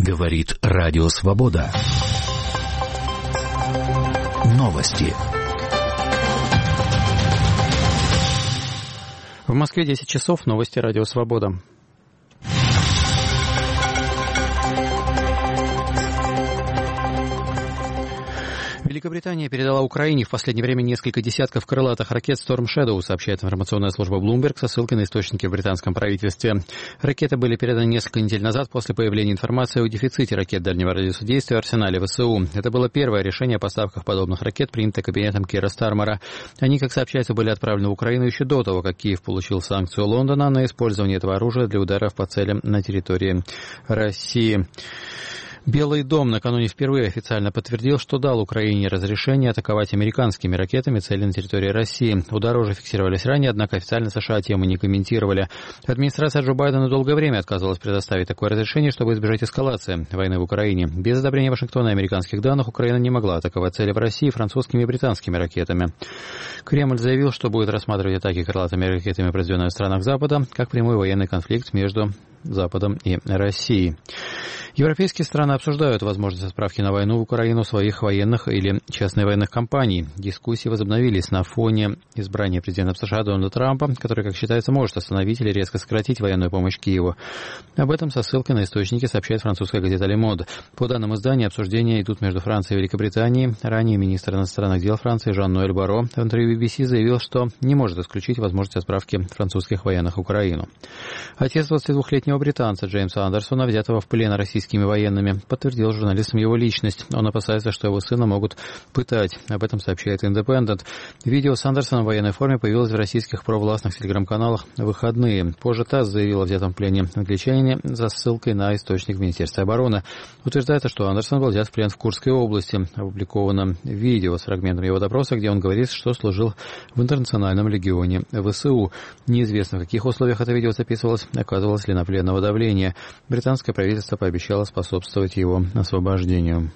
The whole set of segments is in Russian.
Говорит Радио Свобода. Новости. В Москве 10 часов. Новости Радио Свобода. Великобритания передала Украине в последнее время несколько десятков крылатых ракет Storm Shadow, сообщает информационная служба Bloomberg со ссылкой на источники в британском правительстве. Ракеты были переданы несколько недель назад после появления информации о дефиците ракет дальнего радиуса действия в арсенале ВСУ. Это было первое решение о поставках подобных ракет, принятое кабинетом Кира Стармера. Они, как сообщается, были отправлены в Украину еще до того, как Киев получил санкцию Лондона на использование этого оружия для ударов по целям на территории России. Белый дом накануне впервые официально подтвердил, что дал Украине разрешение атаковать американскими ракетами цели на территории России. Удары уже фиксировались ранее, однако официально США тему не комментировали. Администрация Джо Байдена долгое время отказывалась предоставить такое разрешение, чтобы избежать эскалации войны в Украине. Без одобрения Вашингтона и американских данных Украина не могла атаковать цели в России французскими и британскими ракетами. Кремль заявил, что будет рассматривать атаки крылатыми ракетами, произведенные в странах Запада, как прямой военный конфликт между Западом и Россией. Европейские страны обсуждают возможность отправки на войну в Украину своих военных или частных военных компаний. Дискуссии возобновились на фоне избрания президента США Дональда Трампа, который, как считается, может остановить или резко сократить военную помощь Киеву. Об этом со ссылкой на источники сообщает французская газета «Le Monde». По данным издания, обсуждения идут между Францией и Великобританией. Ранее министр иностранных дел Франции Жан-Ноэль Барро в интервью BBC заявил, что не может исключить возможность отправки французских военных в Украину. Отец 22-летнего британца Джеймса Андерсона, взятого в плен российскими военными, подтвердил журналистам его личность. Он опасается, что его сына могут пытать. Об этом сообщает Independent. Видео с Андерсоном в военной форме появилось в российских провластных телеграм-каналах в выходные. Позже ТАСС заявил о взятом в плене англичанине за ссылкой на источник в Министерстве обороны. Утверждается, что Андерсон был взят в плен в Курской области. Опубликовано видео с фрагментом его допроса, где он говорит, что служил в Интернациональном легионе ВСУ. Неизвестно, в каких условиях это видео записывалось, оказывалось ли на пленного давления. Британское правительство пообещало способствовать его освобождению.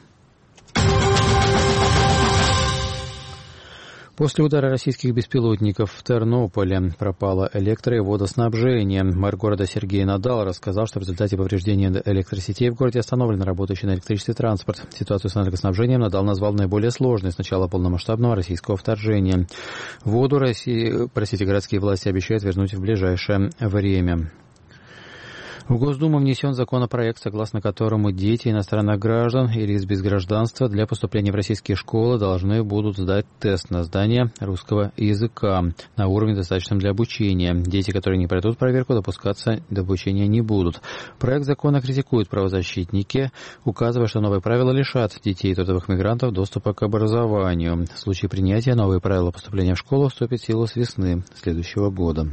После удара российских беспилотников в Тернополе пропало электро- и водоснабжение. Мэр города Сергей Надал рассказал, что в результате повреждения электросетей в городе остановлен работающий на электричестве транспорт. Ситуацию с энергоснабжением Надал назвал наиболее сложной с начала полномасштабного российского вторжения. Воду городские власти обещают вернуть в ближайшее время. В Госдуму внесен законопроект, согласно которому дети иностранных граждан или лиц без гражданства для поступления в российские школы должны будут сдать тест на знание русского языка на уровне, достаточном для обучения. Дети, которые не пройдут проверку, допускаться до обучения не будут. Проект закона критикуют правозащитники, указывая, что новые правила лишат детей трудовых мигрантов доступа к образованию. В случае принятия новые правила поступления в школу вступят в силу с весны следующего года.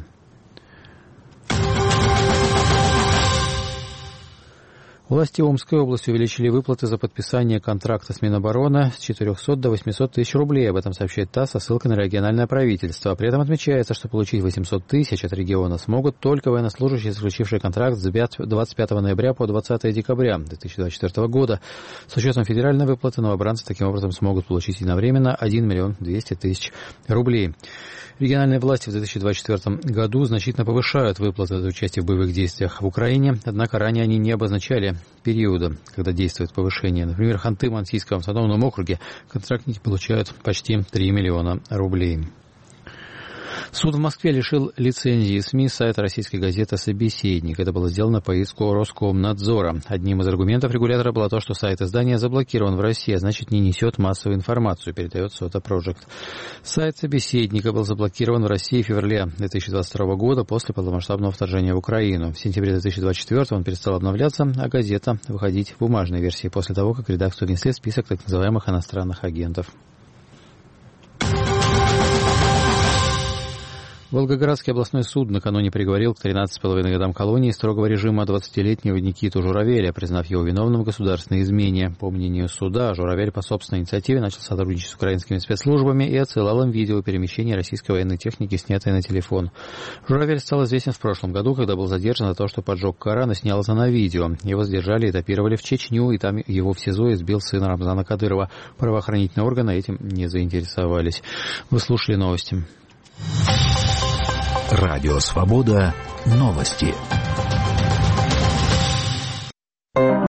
Власти Омской области увеличили выплаты за подписание контракта с Минобороны с 400 до 800 тысяч рублей. Об этом сообщает ТАСС со ссылкой на региональное правительство. При этом отмечается, что получить 800 тысяч от региона смогут только военнослужащие, заключившие контракт с 25 ноября по 20 декабря 2024 года. С учетом федеральной выплаты новобранцы таким образом смогут получить единовременно 1 миллион 200 тысяч рублей. Региональные власти в 2024 году значительно повышают выплаты за участие в боевых действиях в Украине, однако ранее они не обозначали периода, когда действует повышение. Например, в Ханты-Мансийском автономном округе контрактники получают почти 3 миллиона рублей. Суд в Москве лишил лицензии СМИ сайта российской газеты «Собеседник». Это было сделано по иску Роскомнадзора. Одним из аргументов регулятора было то, что сайт издания заблокирован в России, а значит не несет массовую информацию, передает Сота Project. Сайт «Собеседника» был заблокирован в России в феврале 2022 года после полномасштабного вторжения в Украину. В сентябре 2024 он перестал обновляться, а газета выходить в бумажной версии после того, как редакцию внесли в список так называемых иностранных агентов. Волгоградский областной суд накануне приговорил к 13,5 годам колонии строгого режима 20-летнего Никиту Журавеля, признав его виновным в государственной измене. По мнению суда, Журавель по собственной инициативе начал сотрудничать с украинскими спецслужбами и отсылал им видео перемещения российской военной техники, снятое на телефон. Журавель стал известен в прошлом году, когда был задержан за то, что поджег Коран и снял это на видео. Его задержали и этапировали в Чечню, и там его в СИЗО избил сын Рамзана Кадырова. Правоохранительные органы этим не заинтересовались. Вы слушали новости. Радио Свобода. Новости.